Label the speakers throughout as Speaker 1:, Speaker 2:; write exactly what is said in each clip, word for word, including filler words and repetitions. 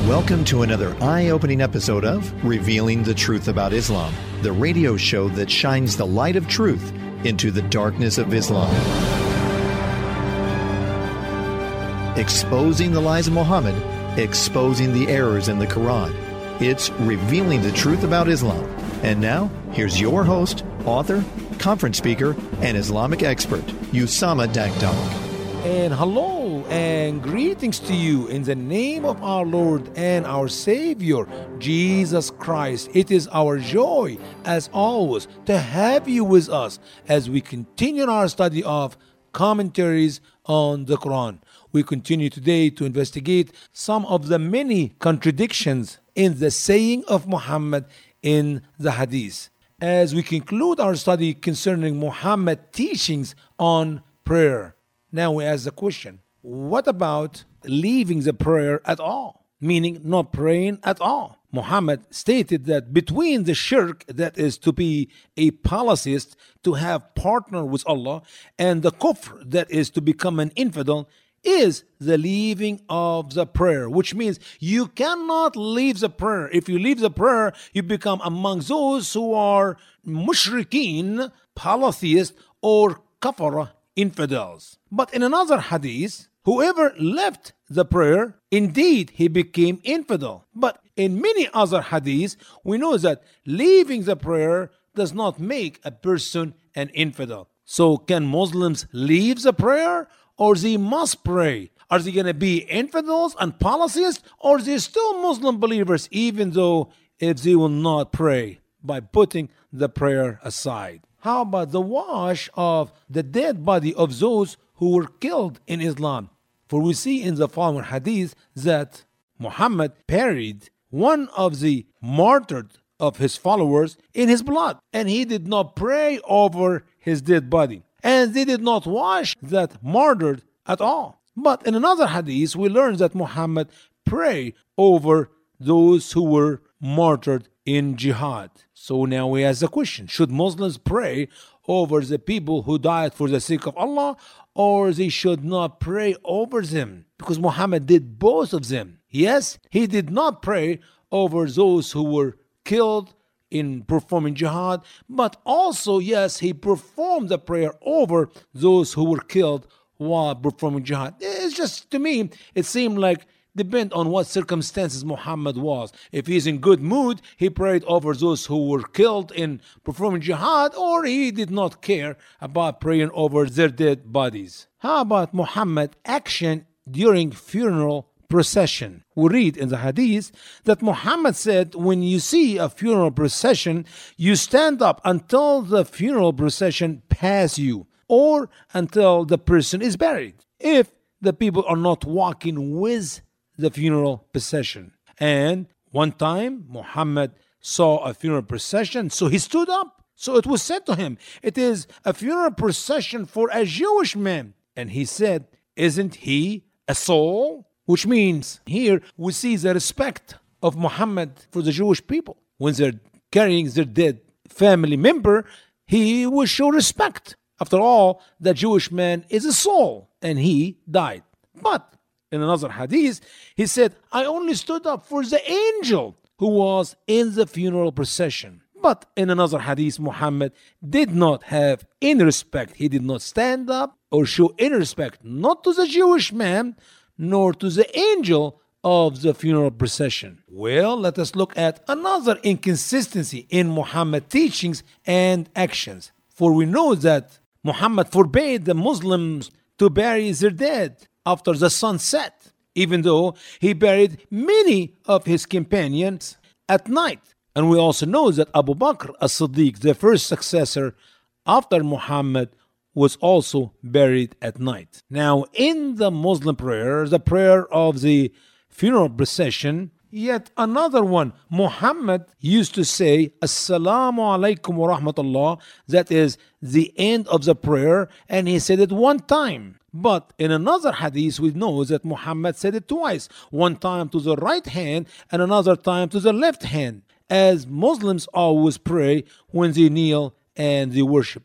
Speaker 1: Welcome to another eye-opening episode of Revealing the Truth About Islam, the radio show that shines the light of truth into the darkness of Islam. Exposing the lies of Muhammad, exposing the errors in the Quran. It's Revealing the Truth About Islam. And now, here's your host, author, conference speaker, and Islamic expert, Usama Dakdok.
Speaker 2: And hello and greetings to you in the name of our Lord and our Savior, Jesus Christ. It is our joy, as always, to have you with us as we continue our study of commentaries on the Quran. We continue today to investigate some of the many contradictions in the saying of Muhammad in the Hadith, as we conclude our study concerning Muhammad's teachings on prayer. Now we ask the question, what about leaving the prayer at all? Meaning not praying at all. Muhammad stated that between the shirk, that is to be a polytheist, to have partner with Allah, and the kufr, that is to become an infidel, is the leaving of the prayer, which means you cannot leave the prayer. If you leave the prayer, you become among those who are mushrikeen, polytheists, or kafara, infidels. But in another hadith, whoever left the prayer, indeed he became infidel. But in many other hadiths, we know that leaving the prayer does not make a person an infidel. So can Muslims leave the prayer, or they must pray? Are they going to be infidels and polytheists, or are they still Muslim believers even though if they will not pray by putting the prayer aside? How about the wash of the dead body of those who were killed in Islam? For we see in the following hadith that Muhammad buried one of the martyred of his followers in his blood, and he did not pray over his dead body, and they did not wash that martyred at all. But in another hadith, we learn that Muhammad prayed over those who were martyred in jihad. So now we ask the question, should Muslims pray over the people who died for the sake of Allah, or they should not pray over them? Because Muhammad did both of them. Yes, he did not pray over those who were killed in performing jihad, but also, yes, he performed the prayer over those who were killed while performing jihad. It's just, to me, it seemed like depend on what circumstances Muhammad was. If he's in good mood, he prayed over those who were killed in performing jihad, or he did not care about praying over their dead bodies. How about Muhammad's action during funeral procession? We read in the hadith that Muhammad said, when you see a funeral procession, you stand up until the funeral procession pass you, or until the person is buried, if the people are not walking with the funeral procession. And one time Muhammad saw a funeral procession, so he stood up. So it was said to him, it is a funeral procession for a Jewish man. And he said, isn't he a soul? Which means here we see the respect of Muhammad for the Jewish people. When they're carrying their dead family member, he will show respect. After all, the Jewish man is a soul, and he died. But in another hadith, he said, I only stood up for the angel who was in the funeral procession. But in another hadith, Muhammad did not have any respect. He did not stand up or show any respect, not to the Jewish man, nor to the angel of the funeral procession. Well, let us look at another inconsistency in Muhammad's teachings and actions. For we know that Muhammad forbade the Muslims to bury their dead after the sun set, even though he buried many of his companions at night. And we also know that Abu Bakr as-Siddiq, the first successor after Muhammad, was also buried at night. Now, in the Muslim prayer, the prayer of the funeral procession, yet another one, Muhammad used to say, Assalamu alaikum wa rahmatullah, that is the end of the prayer, and he said it one time. But in another hadith, we know that Muhammad said it twice, one time to the right hand and another time to the left hand, as Muslims always pray when they kneel and they worship.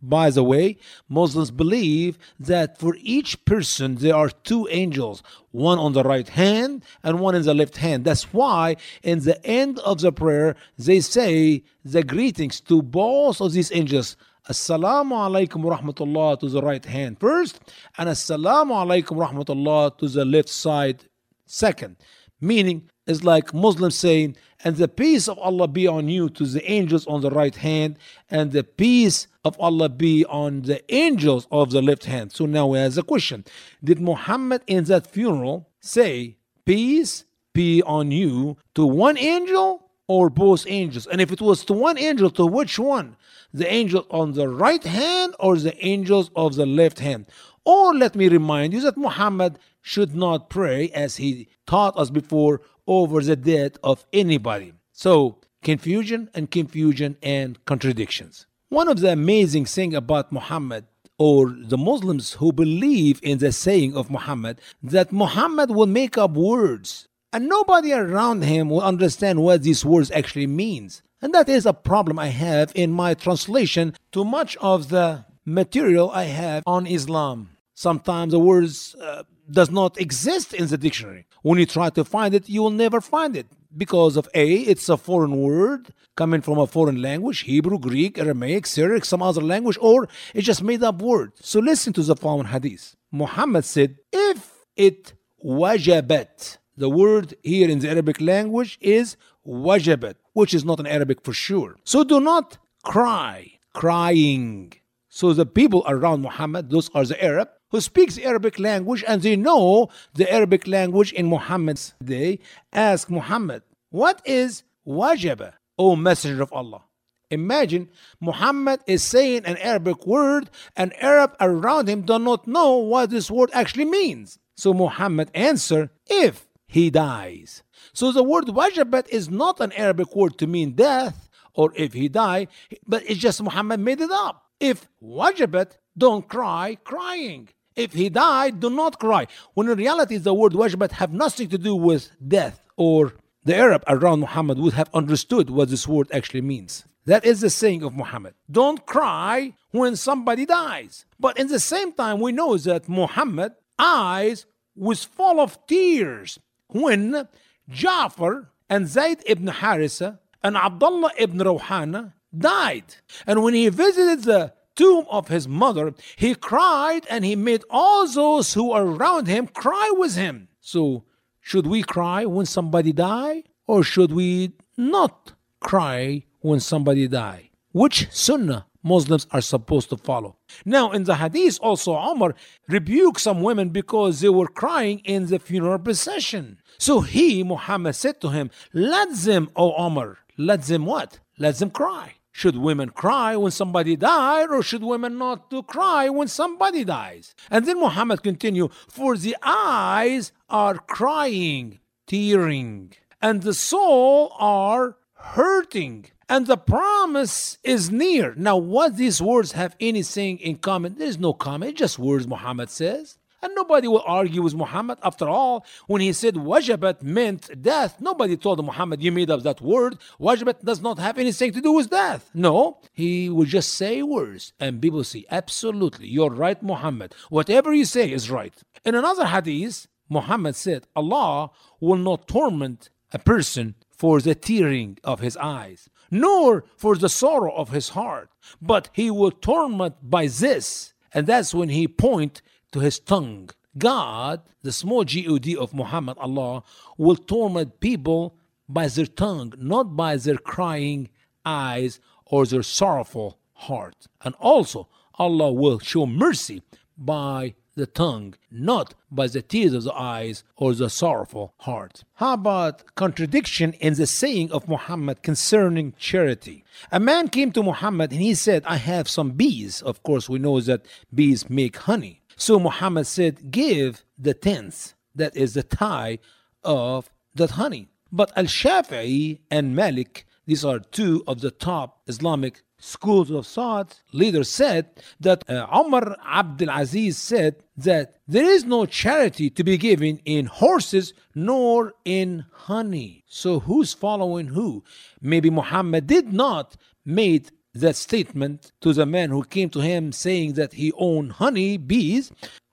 Speaker 2: By the way, Muslims believe that for each person there are two angels, one on the right hand and one in the left hand. That's why in the end of the prayer they say the greetings to both of these angels. Assalamu alaikum wa rahmatullah to the right hand first, and Assalamu alaikum wa rahmatullah to the left side second. Meaning, it's like Muslims saying, and the peace of Allah be on you to the angels on the right hand, and the peace of Allah be on the angels of the left hand. So now we have a question. Did Muhammad in that funeral say, peace be on you to one angel or both angels? And if it was to one angel, to which one? The angel on the right hand or the angels of the left hand? Or let me remind you that Muhammad should not pray, as he taught us before, over the death of anybody. So, confusion and confusion and contradictions. One of the amazing things about Muhammad, or the Muslims who believe in the saying of Muhammad, that Muhammad will make up words and nobody around him will understand what these words actually means. And that is a problem I have in my translation to much of the material I have on Islam. Sometimes the words uh, does not exist in the dictionary. When you try to find it, you will never find it. Because of A, it's a foreign word coming from a foreign language, Hebrew, Greek, Aramaic, Syriac, some other language, or it's just made up word. So listen to the following hadith. Muhammad said, if it wajabat, the word here in the Arabic language is wajabat, which is not in Arabic for sure. So do not cry, crying. So the people around Muhammad, those are the Arab, who speaks the Arabic language and they know the Arabic language in Muhammad's day, ask Muhammad, what is wajaba, O Messenger of Allah? Imagine Muhammad is saying an Arabic word and Arab around him do not know what this word actually means. So Muhammad answered, if he dies. So the word wajabat is not an Arabic word to mean death or if he died, but it's just Muhammad made it up. If wajabat, don't cry, crying. If he died, do not cry. When in reality, the word wajabat have nothing to do with death, or the Arab around Muhammad would have understood what this word actually means. That is the saying of Muhammad. Don't cry when somebody dies. But in the same time, we know that Muhammad's eyes was full of tears when Ja'far and Zayd ibn Harisa and Abdullah ibn Rawhana died. And when he visited the tomb of his mother, he cried and he made all those who are around him cry with him. So, should we cry when somebody die, or should we not cry when somebody die? Which sunnah Muslims are supposed to follow? Now, in the hadith also, Umar rebuked some women because they were crying in the funeral procession. So he, Muhammad, said to him, let them, O Umar, let them what? Let them cry. Should women cry when somebody died, or should women not to cry when somebody dies? And then Muhammad continued, for the eyes are crying, tearing, and the soul are hurting, and the promise is near. Now, what these words have anything in common? There is no common, just words Muhammad says. And nobody will argue with Muhammad. After all, when he said wajabat meant death, nobody told Muhammad, you made up that word. Wajabat does not have anything to do with death. No, he would just say words. And people say, absolutely, you're right, Muhammad. Whatever you say is right. In another hadith, Muhammad said, Allah will not torment a person for the tearing of his eyes, nor for the sorrow of his heart, but he will torment by this. And that's when he point to his tongue. God, the small God of Muhammad, Allah, will torment people by their tongue, not by their crying eyes or their sorrowful heart. And also, Allah will show mercy by the tongue, not by the tears of the eyes or the sorrowful heart. How about contradiction in the saying of Muhammad concerning charity? A man came to Muhammad and he said, I have some bees. Of course, we know that bees make honey. So Muhammad said, give the tenth, that is the tithe of that honey. But Al-Shafi'i and Malik, these are two of the top Islamic schools of thought, leaders said that uh, Umar Abdul Aziz said that there is no charity to be given in horses nor in honey. So who's following who? Maybe Muhammad did not made that statement to the man who came to him saying that he owned honey bees.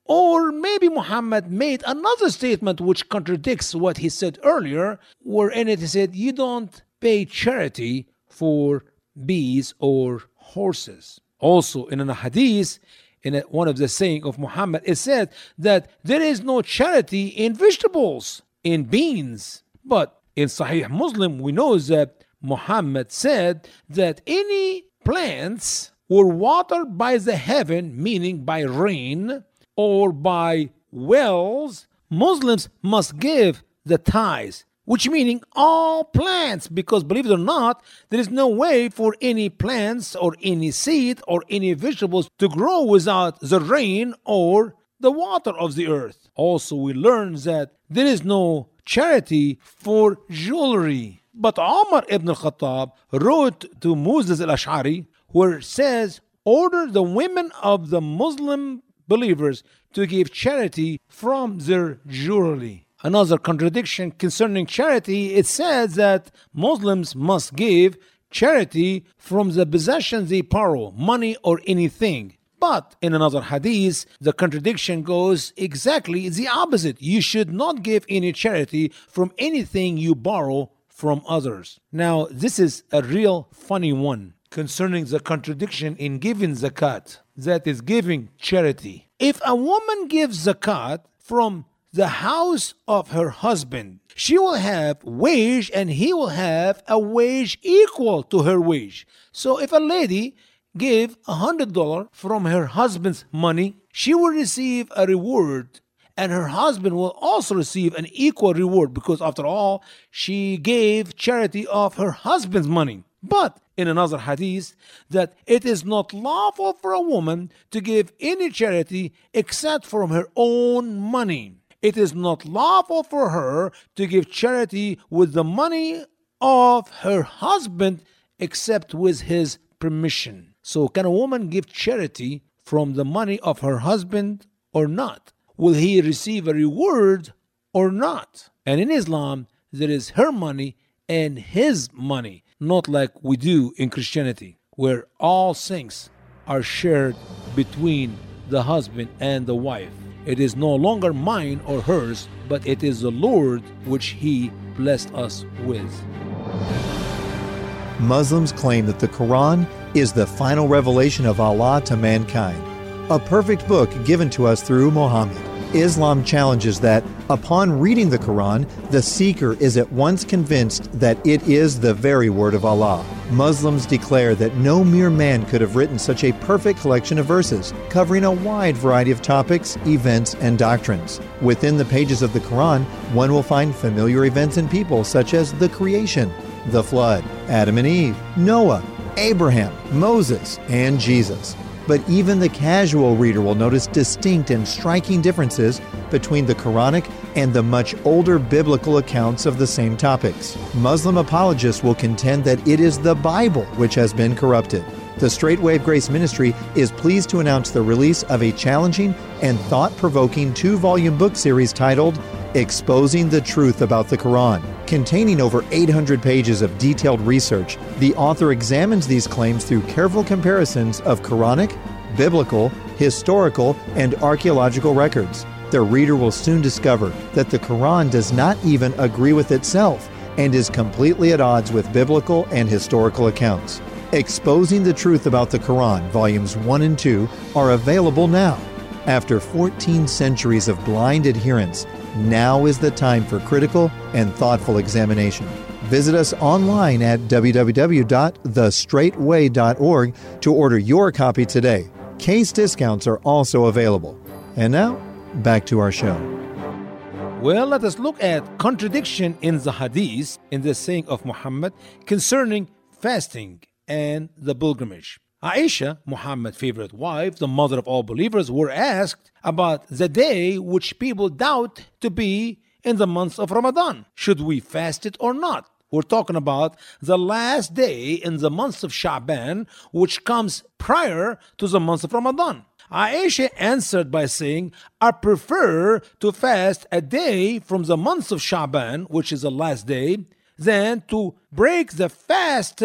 Speaker 2: Or maybe Muhammad made another statement which contradicts what he said earlier, wherein it said, you don't pay charity for bees or horses. Also, in a hadith, in a, one of the saying of Muhammad, it said that there is no charity in vegetables, in beans. But in Sahih Muslim, we know that Muhammad said that any plants were watered by the heaven, meaning by rain, or by wells, Muslims must give the tithes, which meaning all plants, because believe it or not, there is no way for any plants or any seed or any vegetables to grow without the rain or the water of the earth. Also, we learn that there is no charity for jewelry. But Umar ibn al-Khattab wrote to Moses al-Ash'ari, where it says, order the women of the Muslim believers to give charity from their jewelry. Another contradiction concerning charity, it says that Muslims must give charity from the possessions they borrow, money or anything. But in another hadith, the contradiction goes exactly the opposite. You should not give any charity from anything you borrow from others. Now, this is a real funny one concerning the contradiction in giving zakat, that is giving charity. If a woman gives zakat from the house of her husband, she will have wage and he will have a wage equal to her wage. So if a lady give a hundred dollars from her husband's money, she will receive a reward, and her husband will also receive an equal reward, because after all, she gave charity of her husband's money. But in another hadith, that it is not lawful for a woman to give any charity except from her own money. It is not lawful for her to give charity with the money of her husband except with his permission. So can a woman give charity from the money of her husband or not? Will he receive a reward or not? And in Islam, there is her money and his money, not like we do in Christianity, where all things are shared between the husband and the wife. It is no longer mine or hers, but it is the Lord which He blessed us with.
Speaker 1: Muslims claim that the Quran is the final revelation of Allah to mankind, a perfect book given to us through Muhammad. Islam challenges that, upon reading the Quran, the seeker is at once convinced that it is the very word of Allah. Muslims declare that no mere man could have written such a perfect collection of verses, covering a wide variety of topics, events, and doctrines. Within the pages of the Quran, one will find familiar events and people such as the creation, the flood, Adam and Eve, Noah, Abraham, Moses, and Jesus. But even the casual reader will notice distinct and striking differences between the Quranic and the much older biblical accounts of the same topics. Muslim apologists will contend that it is the Bible which has been corrupted. The Straight Wave Grace Ministry is pleased to announce the release of a challenging and thought-provoking two-volume book series titled Exposing the Truth About the Quran. Containing over eight hundred pages of detailed research, the author examines these claims through careful comparisons of Quranic, biblical, historical, and archaeological records. The reader will soon discover that the Quran does not even agree with itself and is completely at odds with biblical and historical accounts. Exposing the Truth About the Quran, Volumes one and two, are available now. After fourteen centuries of blind adherence, now is the time for critical and thoughtful examination. Visit us online at w w w dot the straight way dot org to order your copy today. Case discounts are also available. And now, back to our show.
Speaker 2: Well, let us look at contradiction in the hadith, in the saying of Muhammad concerning fasting and the pilgrimage. Aisha, Muhammad's favorite wife, the mother of all believers, were asked about the day which people doubt to be in the month of Ramadan. Should we fast it or not? We're talking about the last day in the month of Sha'ban, which comes prior to the month of Ramadan. Aisha answered by saying, I prefer to fast a day from the month of Sha'ban, which is the last day, than to break the fast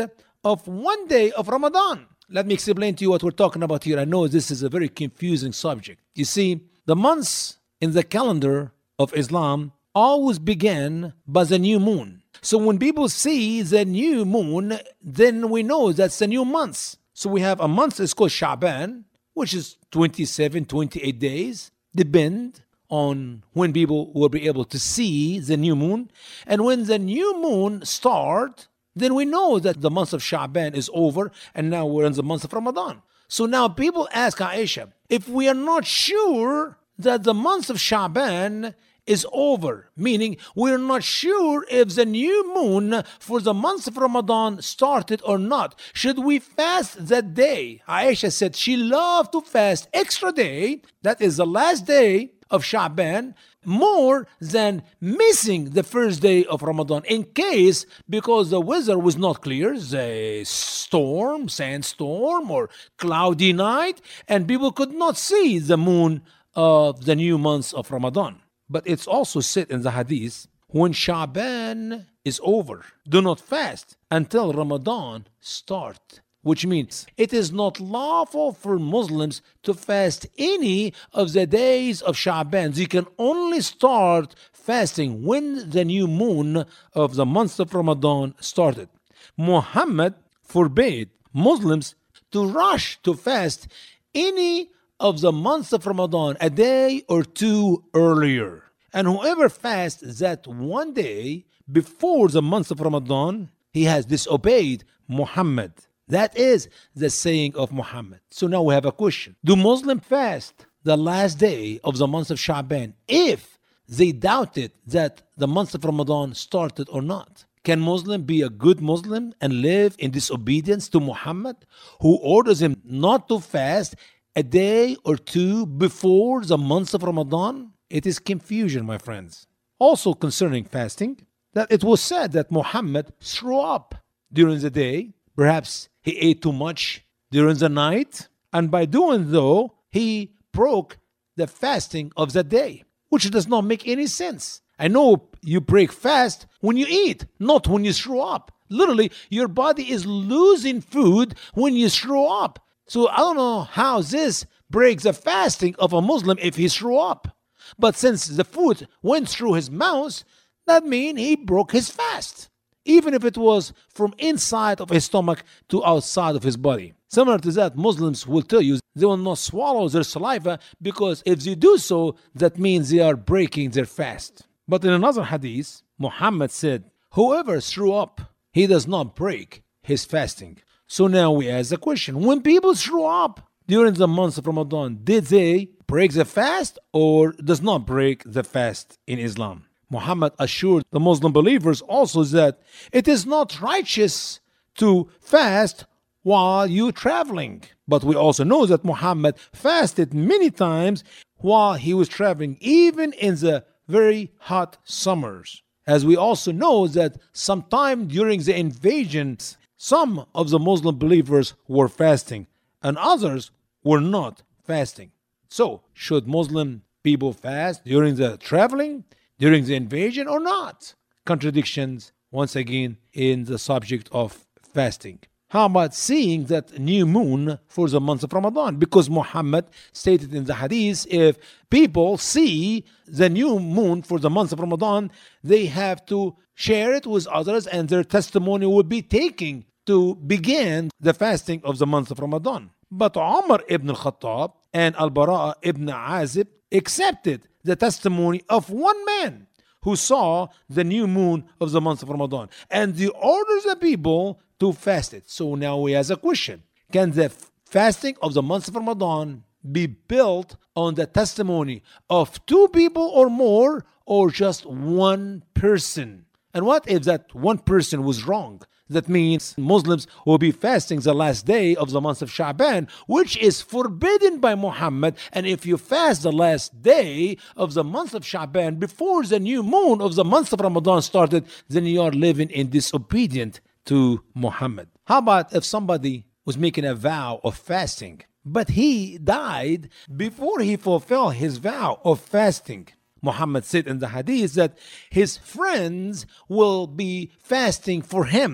Speaker 2: of one day of Ramadan. Let me explain to you what we're talking about here. I know this is a very confusing subject. You see, the months in the calendar of Islam always begin by the new moon. So when people see the new moon, then we know that's the new month. So we have a month, it's called Sha'ban, which is twenty-seven, twenty-eight days, depend on when people will be able to see the new moon. And when the new moon starts, then we know that the month of Sha'ban is over and now we're in the month of Ramadan. So now people ask Aisha, if we are not sure that the month of Sha'ban is over, meaning we're not sure if the new moon for the month of Ramadan started or not, should we fast that day? Aisha said she loved to fast extra day, that is the last day of Sha'ban, more than missing the first day of Ramadan in case, because the weather was not clear, the storm, sandstorm or cloudy night, and people could not see the moon of the new month of Ramadan. But it's also said in the hadith, when Sha'ban is over, do not fast until Ramadan start. Which means it is not lawful for Muslims to fast any of the days of Sha'ban. You can only start fasting when the new moon of the month of Ramadan started. Muhammad forbade Muslims to rush to fast any of the month of Ramadan a day or two earlier. And whoever fasts that one day before the month of Ramadan, he has disobeyed Muhammad. That is the saying of Muhammad. So now we have a question. Do Muslims fast the last day of the month of Sha'ban if they doubted that the month of Ramadan started or not? Can Muslim be a good Muslim and live in disobedience to Muhammad, who orders him not to fast a day or two before the month of Ramadan? It is confusion, my friends. Also concerning fasting, that it was said that Muhammad threw up during the day. Perhaps he ate too much during the night, and by doing so, he broke the fasting of the day, which does not make any sense. I know you break fast when you eat, not when you throw up. Literally, your body is losing food when you throw up. So I don't know how this breaks the fasting of a Muslim if he threw up. But since the food went through his mouth, that means he broke his fast, even if it was from inside of his stomach to outside of his body. Similar to that, Muslims will tell you they will not swallow their saliva because if they do so, that means they are breaking their fast. But in another hadith, Muhammad said, whoever threw up, he does not break his fasting. So now we ask the question, when people threw up during the month of Ramadan, did they break the fast or does not break the fast in Islam? Muhammad assured the Muslim believers also that it is not righteous to fast while you're traveling. But we also know that Muhammad fasted many times while he was traveling, even in the very hot summers. As we also know that sometime during the invasions, some of the Muslim believers were fasting and others were not fasting. So, should Muslim people fast during the traveling, during the invasion or not? Contradictions, once again, in the subject of fasting. How about seeing that new moon for the month of Ramadan? Because Muhammad stated in the hadith, if people see the new moon for the month of Ramadan, they have to share it with others and their testimony will be taken to begin the fasting of the month of Ramadan. But Umar ibn al-Khattab and Al-Bara ibn Azib accepted the testimony of one man who saw the new moon of the month of Ramadan, and they ordered the people to fast it. So now we ask a question. Can the fasting of the month of Ramadan be built on the testimony of two people or more, or just one person? And what if that one person was wrong? That means Muslims will be fasting the last day of the month of Sha'ban, which is forbidden by Muhammad. And if you fast the last day of the month of Sha'ban before the new moon of the month of Ramadan started, then you are living in disobedience to Muhammad. How about if somebody was making a vow of fasting, but he died before he fulfilled his vow of fasting? Muhammad said in the hadith that his friends will be fasting for him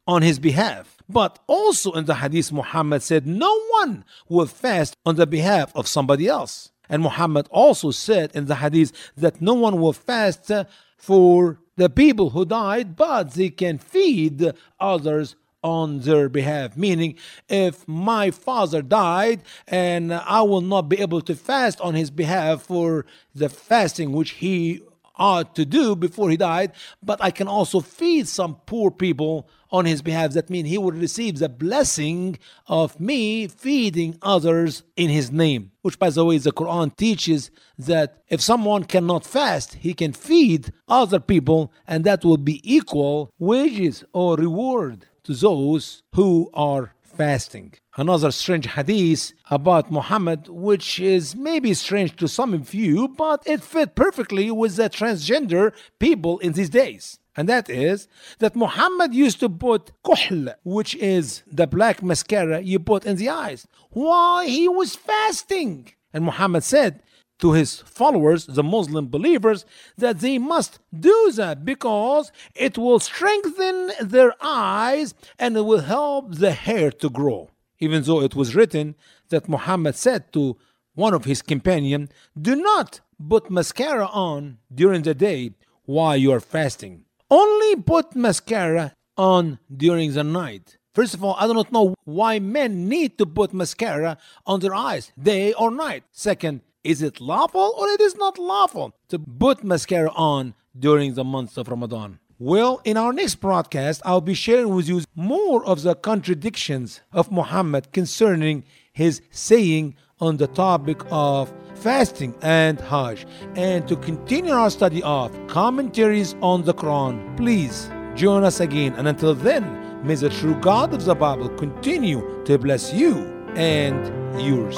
Speaker 2: on his behalf. But also in the hadith, Muhammad said no one will fast on the behalf of somebody else. And Muhammad also said in the hadith that no one will fast for the people who died, but they can feed others on their behalf. Meaning, if my father died and I will not be able to fast on his behalf for the fasting which he ought to do before he died, but I can also feed some poor people on his behalf. That means he will receive the blessing of me feeding others in his name. Which, by the way, the Quran teaches that if someone cannot fast, he can feed other people, and that will be equal wages or reward to those who are fasting. Another strange hadith about Muhammad, which is maybe strange to some of you, but it fit perfectly with the transgender people in these days. And that is that Muhammad used to put kuhl, which is the black mascara you put in the eyes, while he was fasting. And Muhammad said to his followers, the Muslim believers, that they must do that because it will strengthen their eyes and it will help the hair to grow. Even though it was written that Muhammad said to one of his companions, do not put mascara on during the day while you are fasting. Only put mascara on during the night. First of all, I do not know why men need to put mascara on their eyes, day or night. Second, is it lawful or it is not lawful to put mascara on during the month of Ramadan? Well, in our next broadcast, I'll be sharing with you more of the contradictions of Muhammad concerning his saying on the topic of fasting and Hajj. And to continue our study of commentaries on the Quran, please join us again. And until then, may the true God of the Bible continue to bless you and yours.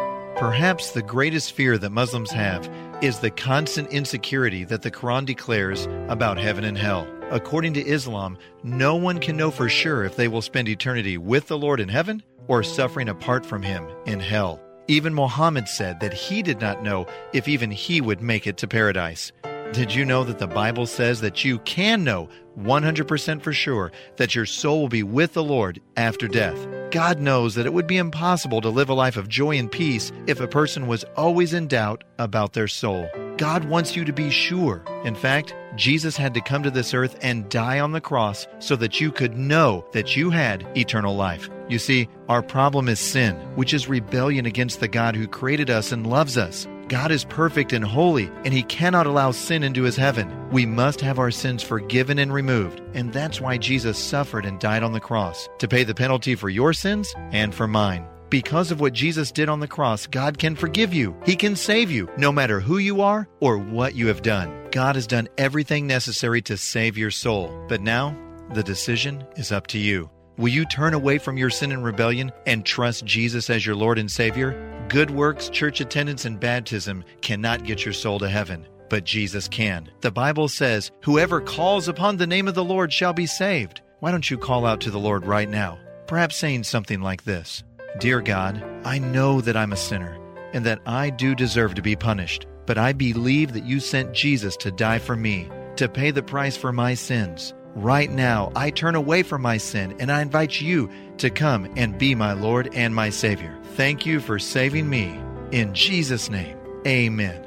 Speaker 1: Perhaps the greatest fear that Muslims have is the constant insecurity that the Quran declares about heaven and hell. According to Islam, no one can know for sure if they will spend eternity with the Lord in heaven or suffering apart from Him in hell. Even Muhammad said that he did not know if even he would make it to paradise. Did you know that the Bible says that you can know one hundred percent for sure that your soul will be with the Lord after death? God knows that it would be impossible to live a life of joy and peace if a person was always in doubt about their soul. God wants you to be sure. In fact, Jesus had to come to this earth and die on the cross so that you could know that you had eternal life. You see, our problem is sin, which is rebellion against the God who created us and loves us. God is perfect and holy, and He cannot allow sin into His heaven. We must have our sins forgiven and removed, and that's why Jesus suffered and died on the cross, to pay the penalty for your sins and for mine. Because of what Jesus did on the cross, God can forgive you. He can save you, no matter who you are or what you have done. God has done everything necessary to save your soul. But now, the decision is up to you. Will you turn away from your sin and rebellion and trust Jesus as your Lord and Savior? Good works, church attendance, and baptism cannot get your soul to heaven, but Jesus can. The Bible says, whoever calls upon the name of the Lord shall be saved. Why don't you call out to the Lord right now? Perhaps saying something like this: Dear God, I know that I'm a sinner and that I do deserve to be punished, but I believe that you sent Jesus to die for me, to pay the price for my sins. Right now, I turn away from my sin and I invite you to come and be my Lord and my Savior. Thank you for saving me. In Jesus' name, amen.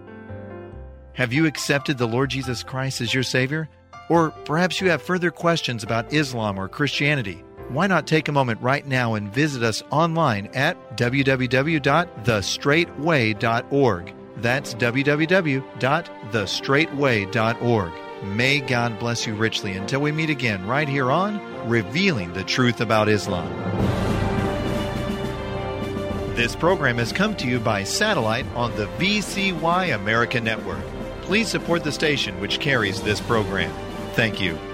Speaker 1: Have you accepted the Lord Jesus Christ as your Savior? Or perhaps you have further questions about Islam or Christianity. Why not take a moment right now and visit us online at w w w dot the straight way dot org. That's w w w dot the straight way dot org. May God bless you richly until we meet again right here on Revealing the Truth About Islam. This program has come to you by satellite on the V C Y America Network. Please support the station which carries this program. Thank you.